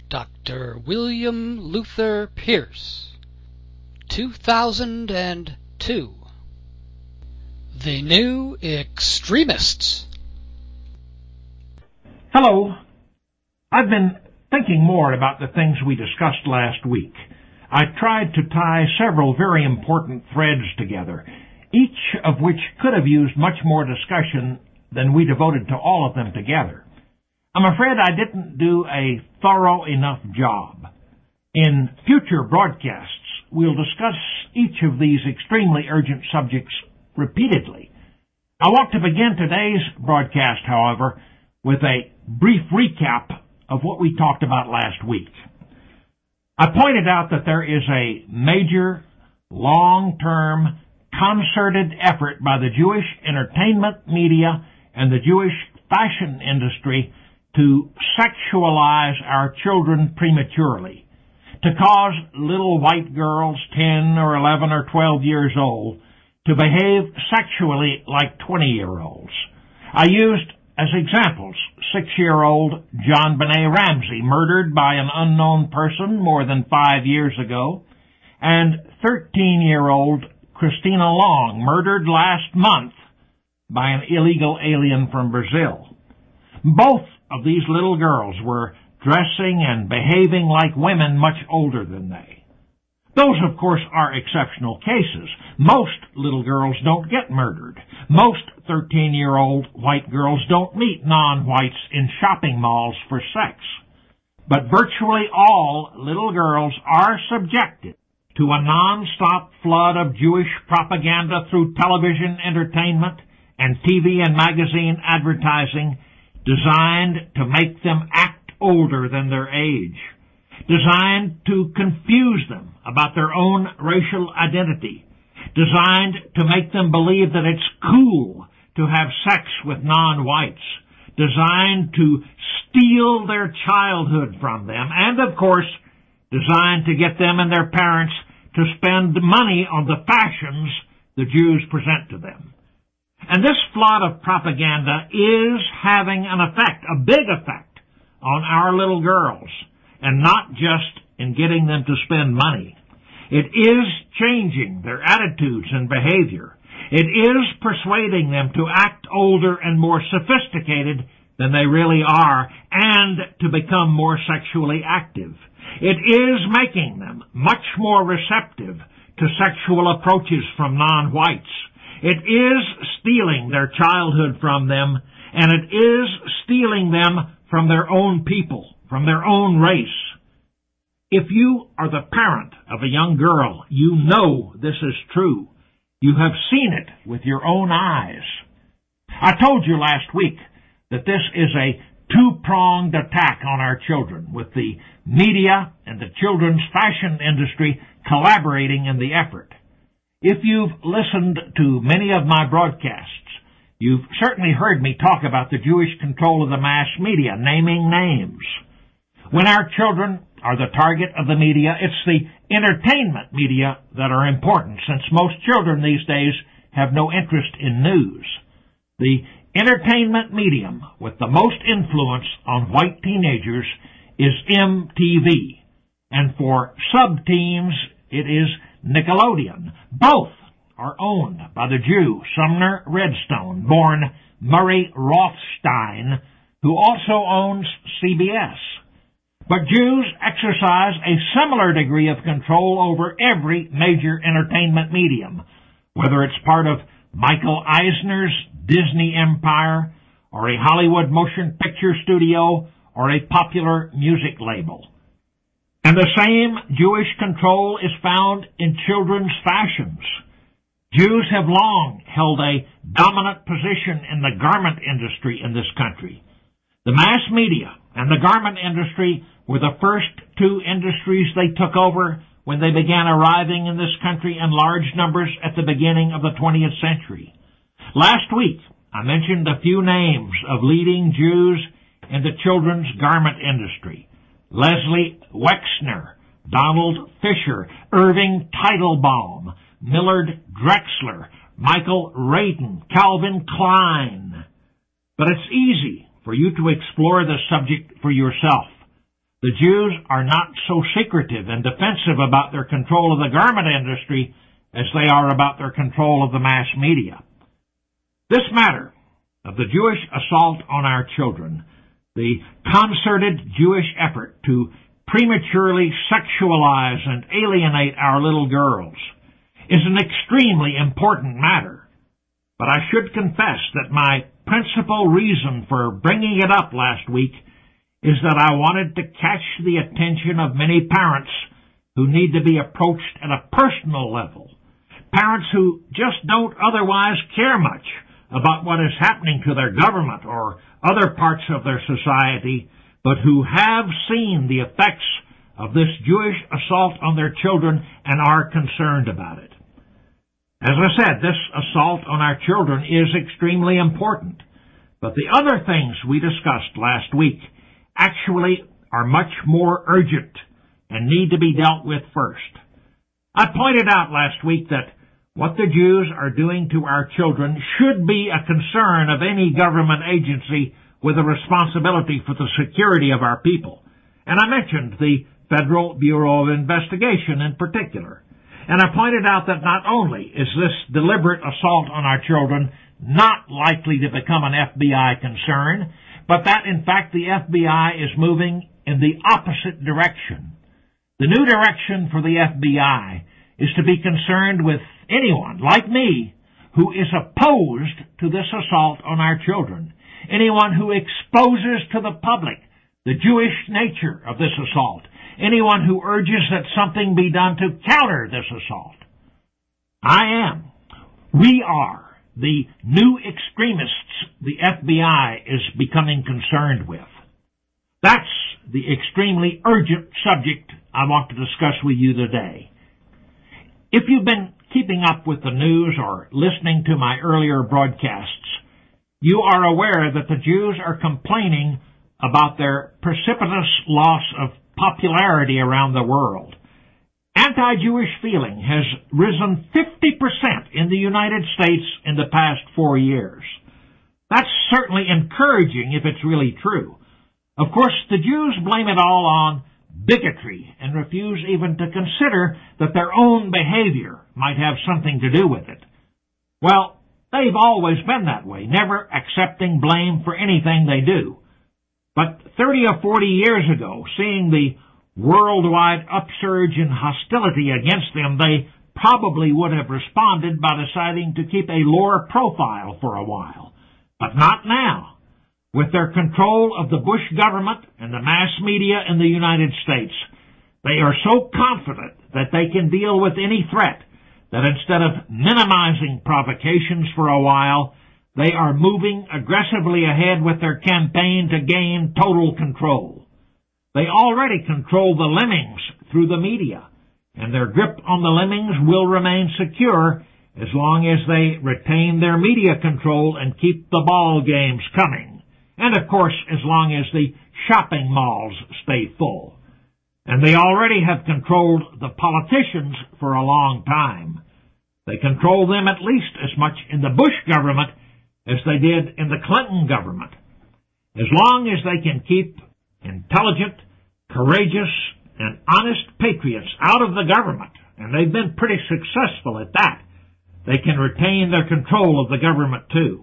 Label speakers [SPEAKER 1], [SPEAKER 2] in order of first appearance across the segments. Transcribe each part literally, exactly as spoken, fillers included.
[SPEAKER 1] Doctor William Luther Pierce, two thousand two. The New Extremists.
[SPEAKER 2] Hello. I've been thinking more about the things we discussed last week. I tried to tie several very important threads together, each of which could have used much more discussion than we devoted to all of them together. I'm afraid I didn't do a thorough enough job. In future broadcasts, we'll discuss each of these extremely urgent subjects repeatedly. I want to begin today's broadcast, however, with a brief recap of what we talked about last week. I pointed out that there is a major, long-term, concerted effort by the Jewish entertainment media and the Jewish fashion industry to sexualize our children prematurely, to cause little white girls ten or eleven or twelve years old to behave sexually like twenty-year-olds. I used as examples six-year-old John Benet Ramsey, murdered by an unknown person more than five years ago, and thirteen-year-old Christina Long, murdered last month by an illegal alien from Brazil. Both of these little girls were dressing and behaving like women much older than they. Those, of course, are exceptional cases. Most little girls don't get murdered. Most thirteen-year-old white girls don't meet non-whites in shopping malls for sex. But virtually all little girls are subjected to a non-stop flood of Jewish propaganda through television entertainment and T V and magazine advertising designed to make them act older than their age, designed to confuse them about their own racial identity, designed to make them believe that it's cool to have sex with non-whites, designed to steal their childhood from them, and, of course, designed to get them and their parents to spend money on the fashions the Jews present to them. And this flood of propaganda is having an effect, a big effect, on our little girls, and not just in getting them to spend money. It is changing their attitudes and behavior. It is persuading them to act older and more sophisticated than they really are, and to become more sexually active. It is making them much more receptive to sexual approaches from non-whites. It is stealing their childhood from them, and it is stealing them from their own people, from their own race. If you are the parent of a young girl, you know this is true. You have seen it with your own eyes. I told you last week that this is a two-pronged attack on our children, with the media and the children's fashion industry collaborating in the effort. If you've listened to many of my broadcasts, you've certainly heard me talk about the Jewish control of the mass media, naming names. When our children are the target of the media, it's the entertainment media that are important, since most children these days have no interest in news. The entertainment medium with the most influence on white teenagers is M T V, and for sub-teens it is Nickelodeon. Both are owned by the Jew Sumner Redstone, born Murray Rothstein, who also owns C B S. But Jews exercise a similar degree of control over every major entertainment medium, whether it's part of Michael Eisner's Disney empire, or a Hollywood motion picture studio, or a popular music label. And the same Jewish control is found in children's fashions. Jews have long held a dominant position in the garment industry in this country. The mass media and the garment industry were the first two industries they took over when they began arriving in this country in large numbers at the beginning of the twentieth century. Last week, I mentioned a few names of leading Jews in the children's garment industry. Leslie Wexner, Donald Fisher, Irving Teitelbaum, Millard Drexler, Michael Radin, Calvin Klein. But it's easy for you to explore the subject for yourself. The the Jews are not so secretive and defensive about their control of the garment industry as they are about their control of the mass media. This matter of the Jewish assault on our children, the concerted Jewish effort to prematurely sexualize and alienate our little girls, is an extremely important matter. But I should confess that my principal reason for bringing it up last week is that I wanted to catch the attention of many parents who need to be approached at a personal level, parents who just don't otherwise care much about what is happening to their government or other parts of their society, but who have seen the effects of this Jewish assault on their children and are concerned about it. As I said, this assault on our children is extremely important, but the other things we discussed last week actually are much more urgent and need to be dealt with first. I pointed out last week that what the Jews are doing to our children should be a concern of any government agency with a responsibility for the security of our people. And I mentioned the Federal Bureau of Investigation in particular. And I pointed out that not only is this deliberate assault on our children not likely to become an F B I concern, but that in fact the F B I is moving in the opposite direction. The new direction for the F B I is to be concerned with anyone, like me, who is opposed to this assault on our children. Anyone who exposes to the public the Jewish nature of this assault. Anyone who urges that something be done to counter this assault. I am, we are, the new extremists the F B I is becoming concerned with. That's the extremely urgent subject I want to discuss with you today. If you've been keeping up with the news or listening to my earlier broadcasts, you are aware that the Jews are complaining about their precipitous loss of popularity around the world. Anti-Jewish feeling has risen fifty percent in the United States in the past four years. That's certainly encouraging if it's really true. Of course, the Jews blame it all on bigotry and refuse even to consider that their own behavior might have something to do with it. Well, they've always been that way, never accepting blame for anything they do. But thirty or forty years ago, seeing the worldwide upsurge in hostility against them, they probably would have responded by deciding to keep a lower profile for a while. But not now. With their control of the Bush government and the mass media in the United States, they are so confident that they can deal with any threat that instead of minimizing provocations for a while, they are moving aggressively ahead with their campaign to gain total control. They already control the lemmings through the media, and their grip on the lemmings will remain secure as long as they retain their media control and keep the ball games coming. And, of course, as long as the shopping malls stay full. And they already have controlled the politicians for a long time. They control them at least as much in the Bush government as they did in the Clinton government. As long as they can keep intelligent, courageous, and honest patriots out of the government, and they've been pretty successful at that, they can retain their control of the government too.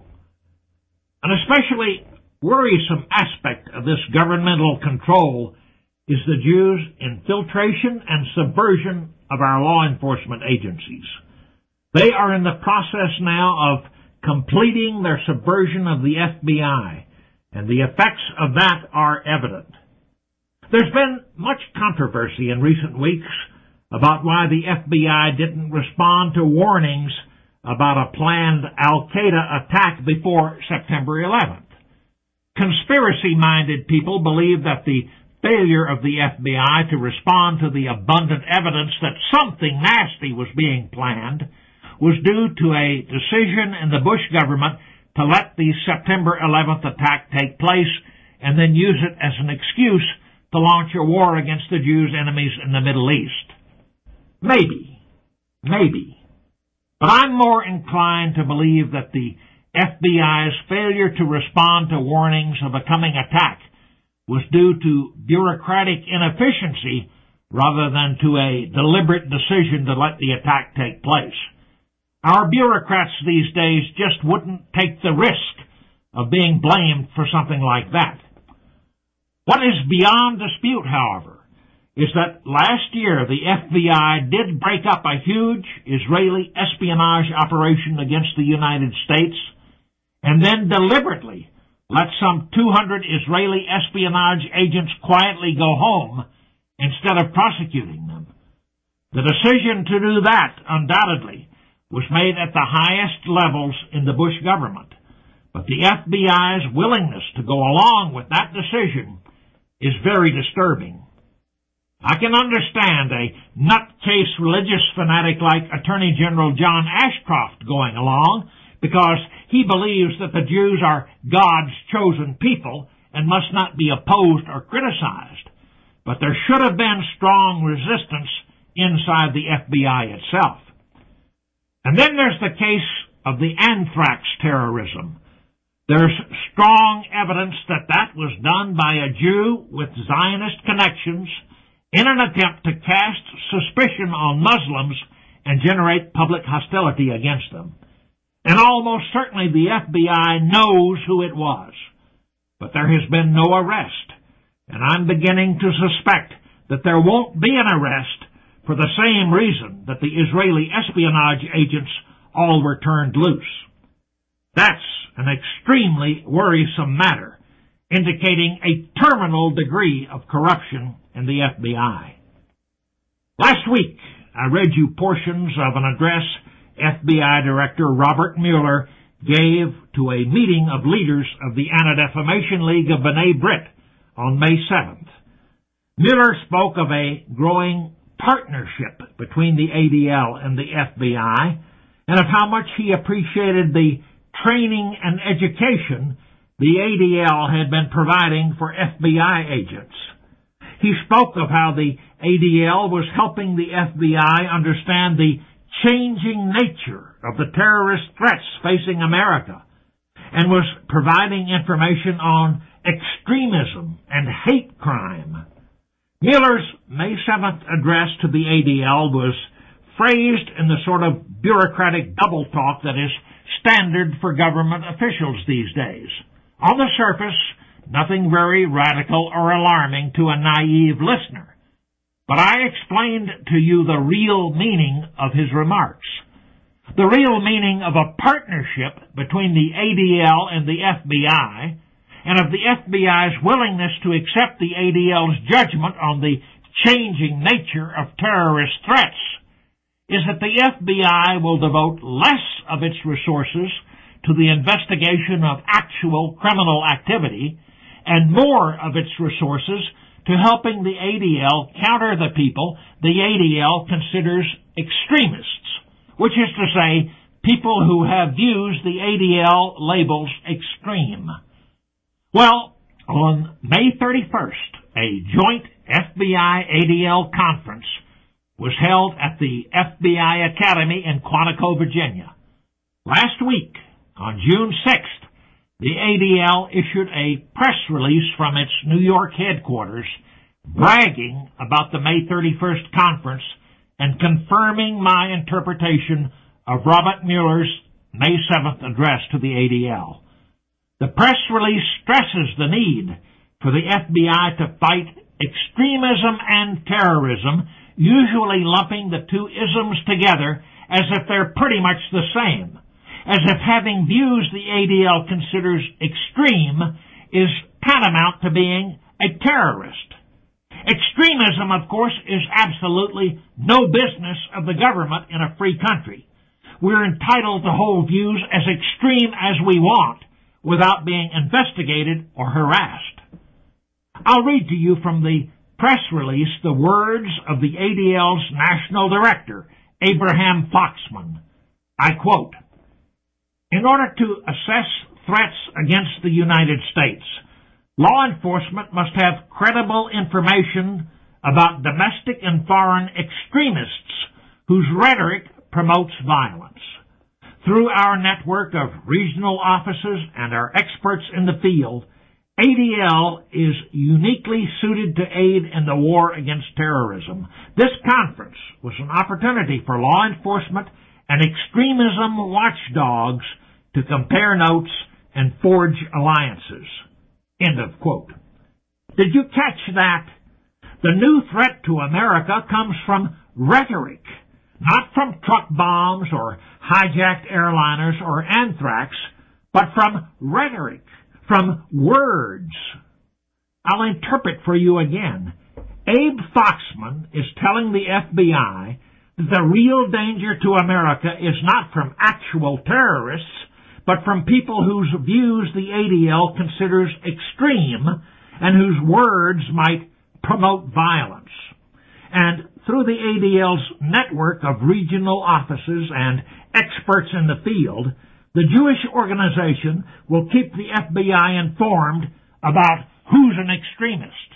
[SPEAKER 2] An especially worrisome aspect of this governmental control is the Jews' infiltration and subversion of our law enforcement agencies. They are in the process now of completing their subversion of the F B I, and the effects of that are evident. There's been much controversy in recent weeks about why the F B I didn't respond to warnings about a planned Al-Qaeda attack before September eleventh. Conspiracy-minded people believe that the failure of the F B I to respond to the abundant evidence that something nasty was being planned was due to a decision in the Bush government to let the September eleventh attack take place and then use it as an excuse to launch a war against the Jews' enemies in the Middle East. Maybe. Maybe. But I'm more inclined to believe that the F B I's failure to respond to warnings of a coming attack was due to bureaucratic inefficiency rather than to a deliberate decision to let the attack take place. Our bureaucrats these days just wouldn't take the risk of being blamed for something like that. What is beyond dispute, however, is that last year the F B I did break up a huge Israeli espionage operation against the United States and then deliberately let some two hundred Israeli espionage agents quietly go home instead of prosecuting them. The decision to do that, undoubtedly, was made at the highest levels in the Bush government, but the F B I's willingness to go along with that decision is very disturbing. I can understand a nutcase religious fanatic like Attorney General John Ashcroft going along because he believes that the Jews are God's chosen people and must not be opposed or criticized. But there should have been strong resistance inside the F B I itself. And then there's the case of the anthrax terrorism. There's strong evidence that that was done by a Jew with Zionist connections in an attempt to cast suspicion on Muslims and generate public hostility against them. And almost certainly the F B I knows who it was. But there has been no arrest, and I'm beginning to suspect that there won't be an arrest for the same reason that the Israeli espionage agents all were turned loose. That's an extremely worrisome matter, indicating a terminal degree of corruption in the F B I. Last week, I read you portions of an address F B I Director Robert Mueller gave to a meeting of leaders of the Anti-Defamation League of B'nai B'rith on May seventh. Mueller spoke of a growing partnership between the A D L and the F B I and of how much he appreciated the training and education the A D L had been providing for F B I agents. He spoke of how the A D L was helping the F B I understand the changing nature of the terrorist threats facing America and was providing information on extremism and hate crime. Mueller's May seventh address to the A D L was phrased in the sort of bureaucratic double talk that is standard for government officials these days. On the surface, nothing very radical or alarming to a naive listener. But I explained to you the real meaning of his remarks. The real meaning of a partnership between the A D L and the F B I, and of the F B I's willingness to accept the A D L's judgment on the changing nature of terrorist threats, is that the F B I will devote less of its resources to the investigation of actual criminal activity and more of its resources to helping the A D L counter the people the A D L considers extremists, which is to say, people who have views the A D L labels extreme. Well, on May thirty-first, a joint F B I-A D L conference was held at the F B I Academy in Quantico, Virginia. Last week, on June sixth, the A D L issued a press release from its New York headquarters bragging about the May thirty-first conference and confirming my interpretation of Robert Mueller's May seventh address to the A D L. The press release stresses the need for the F B I to fight extremism and terrorism, usually lumping the two isms together as if they're pretty much the same, as if having views the A D L considers extreme is tantamount to being a terrorist. Extremism, of course, is absolutely no business of the government in a free country. We're entitled to hold views as extreme as we want without being investigated or harassed. I'll read to you from the press release the words of the A D L's National Director, Abraham Foxman. I quote, "In order to assess threats against the United States, law enforcement must have credible information about domestic and foreign extremists whose rhetoric promotes violence. Through our network of regional offices and our experts in the field, A D L is uniquely suited to aid in the war against terrorism. This conference was an opportunity for law enforcement and extremism watchdogs to compare notes and forge alliances. End of quote. Did you catch that? The new threat to America comes from rhetoric, not from truck bombs or hijacked airliners or anthrax, but from rhetoric, from words. I'll interpret for you again. Abe Foxman is telling the F B I that the real danger to America is not from actual terrorists, but from people whose views the A D L considers extreme and whose words might promote violence. And through the A D L's network of regional offices and experts in the field, the Jewish organization will keep the F B I informed about who's an extremist.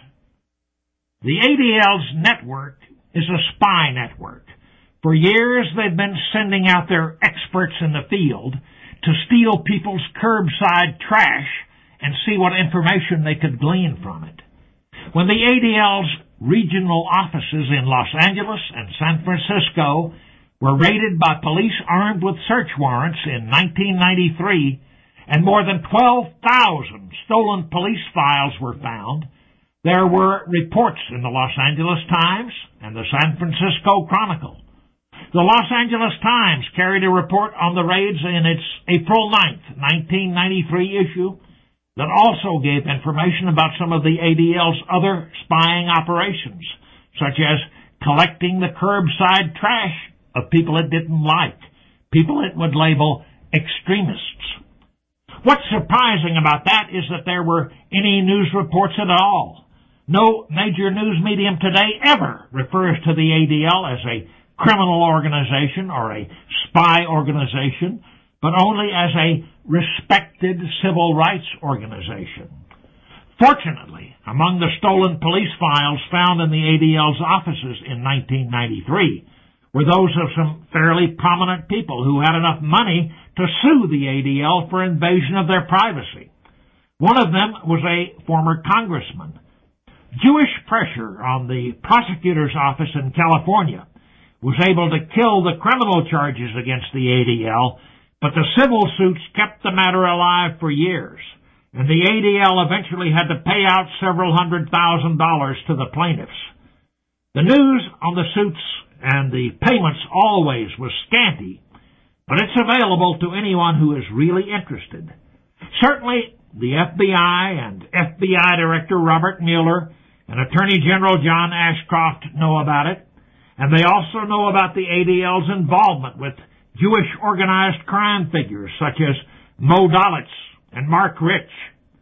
[SPEAKER 2] The A D L's network is a spy network. For years they've been sending out their experts in the field to steal people's curbside trash and see what information they could glean from it. When the A D L's regional offices in Los Angeles and San Francisco were raided by police armed with search warrants in nineteen ninety-three, and more than twelve thousand stolen police files were found, there were reports in the Los Angeles Times and the San Francisco Chronicle. The Los Angeles Times carried a report on the raids in its April ninth, nineteen ninety-three issue that also gave information about some of the A D L's other spying operations, such as collecting the curbside trash of people it didn't like, people it would label extremists. What's surprising about that is that there were any news reports at all. No major news medium today ever refers to the A D L as a criminal organization or a spy organization, but only as a respected civil rights organization. Fortunately, among the stolen police files found in the A D L's offices in nineteen ninety-three were those of some fairly prominent people who had enough money to sue the A D L for invasion of their privacy. One of them was a former congressman. Jewish pressure on the prosecutor's office in California was able to kill the criminal charges against the A D L, but the civil suits kept the matter alive for years, and the A D L eventually had to pay out several hundred thousand dollars to the plaintiffs. The news on the suits and the payments always was scanty, but it's available to anyone who is really interested. Certainly, the F B I and F B I Director Robert Mueller and Attorney General John Ashcroft know about it, and they also know about the A D L's involvement with Jewish organized crime figures such as Mo Dalitz and Mark Rich.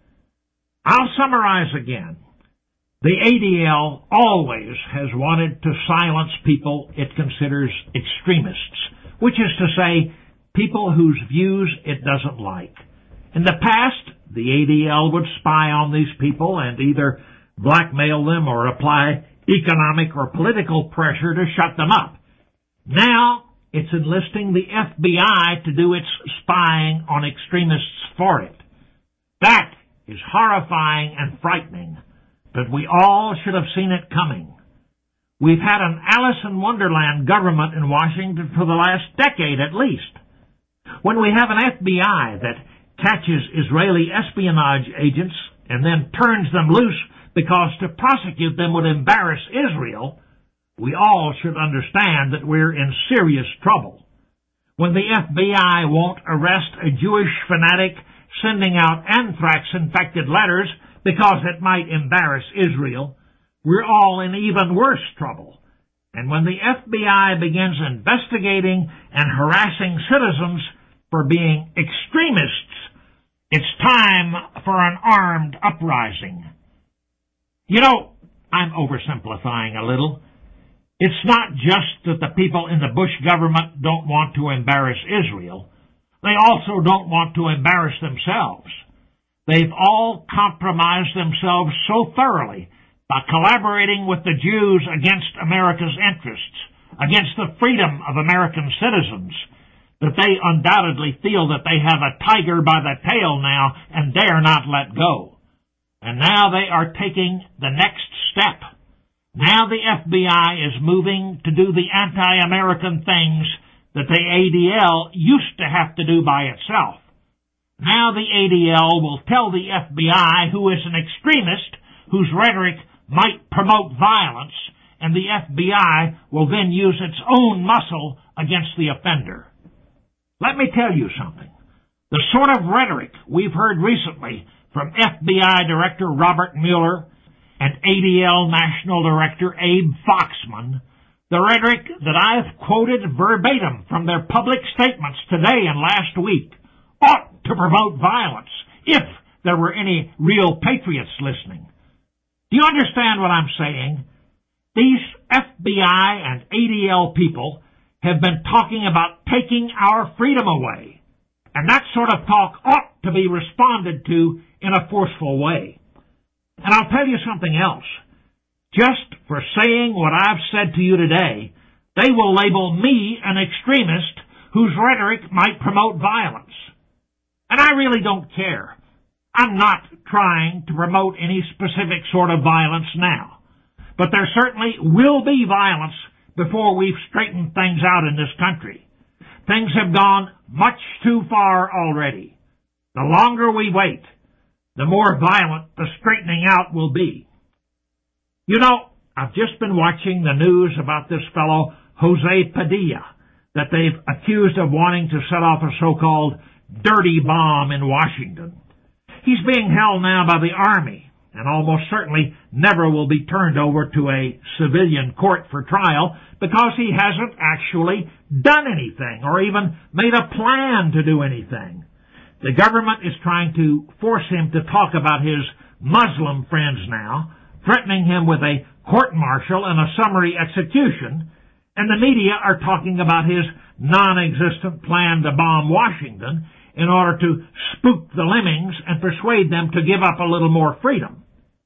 [SPEAKER 2] I'll summarize again. The A D L always has wanted to silence people it considers extremists, which is to say, people whose views it doesn't like. In the past, the A D L would spy on these people and either blackmail them or apply economic or political pressure to shut them up. Now, it's enlisting the F B I to do its spying on extremists for it. That is horrifying and frightening, but we all should have seen it coming. We've had an Alice in Wonderland government in Washington for the last decade at least. When we have an F B I that catches Israeli espionage agents and then turns them loose because to prosecute them would embarrass Israel, we all should understand that we're in serious trouble. When the F B I won't arrest a Jewish fanatic sending out anthrax-infected letters because it might embarrass Israel, we're all in even worse trouble. And when the F B I begins investigating and harassing citizens for being extremists, it's time for an armed uprising. You know, I'm oversimplifying a little. It's not just that the people in the Bush government don't want to embarrass Israel. They also don't want to embarrass themselves. They've all compromised themselves so thoroughly by collaborating with the Jews against America's interests, against the freedom of American citizens, that they undoubtedly feel that they have a tiger by the tail now and dare not let go. And now they are taking the next step. Now the F B I is moving to do the anti-American things that the A D L used to have to do by itself. Now the A D L will tell the F B I who is an extremist whose rhetoric might promote violence, and the F B I will then use its own muscle against the offender. Let me tell you something. The sort of rhetoric we've heard recently from F B I Director Robert Mueller and A D L National Director Abe Foxman, the rhetoric that I've quoted verbatim from their public statements today and last week, ought to promote violence if there were any real patriots listening. Do you understand what I'm saying? These F B I and A D L people have been talking about taking our freedom away, and that sort of talk ought to be responded to in a forceful way. And I'll tell you something else. Just for saying what I've said to you today, they will label me an extremist whose rhetoric might promote violence. And I really don't care. I'm not trying to promote any specific sort of violence now. But there certainly will be violence before we've straightened things out in this country. Things have gone much too far already. The longer we wait, the more violent the straightening out will be. You know, I've just been watching the news about this fellow, Jose Padilla, that they've accused of wanting to set off a so-called dirty bomb in Washington. He's being held now by the Army, and almost certainly never will be turned over to a civilian court for trial because he hasn't actually done anything or even made a plan to do anything. The government is trying to force him to talk about his Muslim friends now, threatening him with a court-martial and a summary execution, and the media are talking about his non-existent plan to bomb Washington in order to spook the lemmings and persuade them to give up a little more freedom.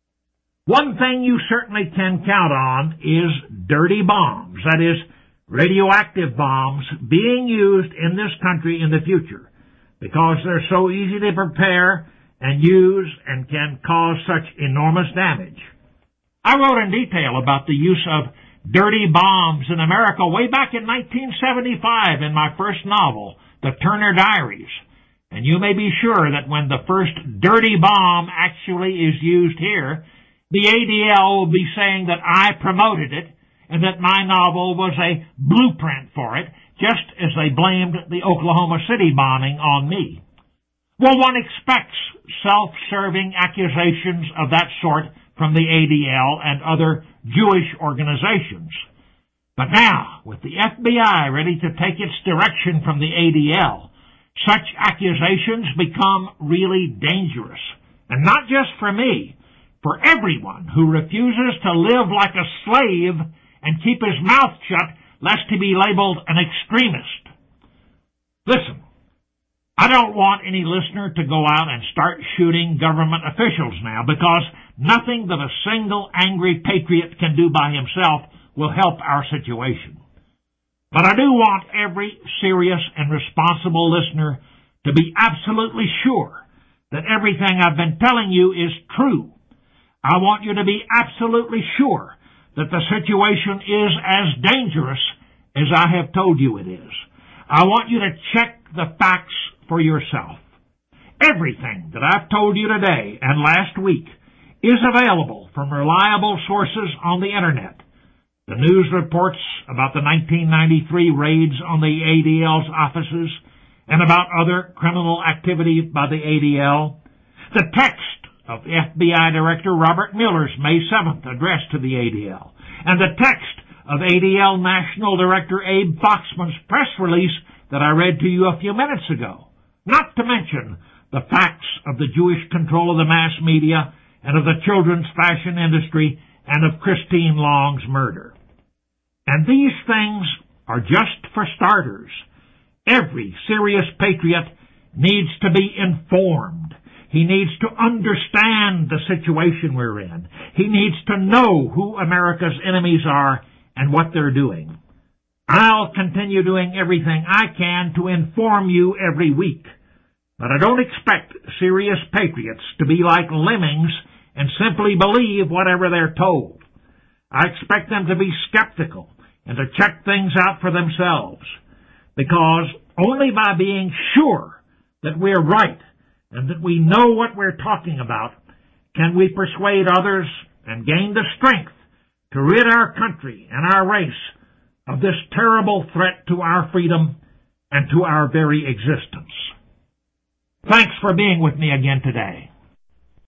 [SPEAKER 2] One thing you certainly can count on is dirty bombs, that is, radioactive bombs being used in this country in the future, because they're so easy to prepare and use and can cause such enormous damage. I wrote in detail about the use of dirty bombs in America way back in nineteen seventy-five in my first novel, The Turner Diaries. And you may be sure that when the first dirty bomb actually is used here, the A D L will be saying that I promoted it and that my novel was a blueprint for it, just as they blamed the Oklahoma City bombing on me. Well, one expects self-serving accusations of that sort from the A D L and other Jewish organizations. But now, with the F B I ready to take its direction from the A D L, such accusations become really dangerous. And not just for me, for everyone who refuses to live like a slave and keep his mouth shut lest he be labeled an extremist. Listen, I don't want any listener to go out and start shooting government officials now, because nothing that a single angry patriot can do by himself will help our situation. But I do want every serious and responsible listener to be absolutely sure that everything I've been telling you is true. I want you to be absolutely sure that the situation is as dangerous as I have told you it is. I want you to check the facts for yourself. Everything that I've told you today and last week is available from reliable sources on the Internet. The news reports about the nineteen ninety-three raids on the A D L's offices and about other criminal activity by the A D L. The text of F B I Director Robert Mueller's May seventh address to the A D L, and the text of A D L National Director Abe Foxman's press release that I read to you a few minutes ago, not to mention the facts of the Jewish control of the mass media and of the children's fashion industry and of Christine Long's murder. And these things are just for starters. Every serious patriot needs to be informed. He needs to understand the situation we're in. He needs to know who America's enemies are and what they're doing. I'll continue doing everything I can to inform you every week. But I don't expect serious patriots to be like lemmings and simply believe whatever they're told. I expect them to be skeptical and to check things out for themselves, because only by being sure that we're right and that we know what we're talking about can we persuade others and gain the strength to rid our country and our race of this terrible threat to our freedom and to our very existence. Thanks for being with me again today.